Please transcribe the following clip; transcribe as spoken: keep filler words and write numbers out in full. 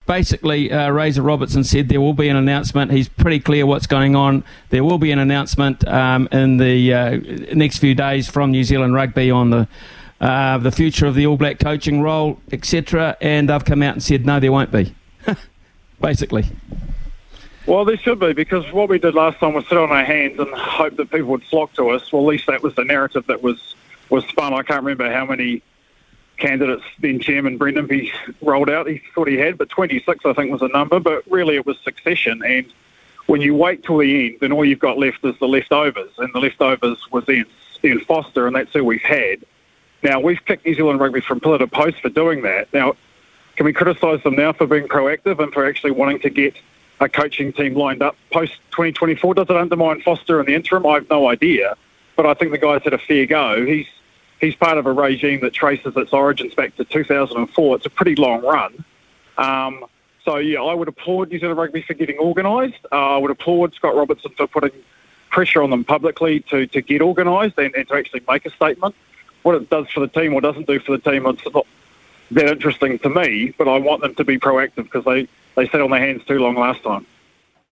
basically, uh, Razor Robertson said there will be an announcement. He's pretty clear what's going on. There will be an announcement um, in the uh, next few days from New Zealand Rugby on the uh, the future of the All Black coaching role, et cetera. And they've come out and said, no, there won't be, basically. Well, there should be, because what we did last time was sit on our hands and hope that people would flock to us. Well, at least that was the narrative that was, was spun. I can't remember how many candidates then Chairman Brent Impey rolled out. He thought he had, but twenty-six I think was the number. But really it was succession. And when you wait till the end, then all you've got left is the leftovers. And the leftovers was Ian, Ian Foster, and that's who we've had. Now, we've kicked New Zealand Rugby from pillar to post for doing that. Now, can we criticise them now for being proactive and for actually wanting to get a coaching team lined up post twenty twenty-four? Does it undermine Foster in the interim? I have no idea. But I think the guy's had a fair go. He's he's part of a regime that traces its origins back to two thousand four. It's a pretty long run. Um, so, yeah, I would applaud New Zealand Rugby for getting organised. Uh, I would applaud Scott Robertson for putting pressure on them publicly to, to get organised and, and to actually make a statement. What it does for the team or doesn't do for the team, it's not that interesting to me, but I want them to be proactive because they, they sat on their hands too long last time.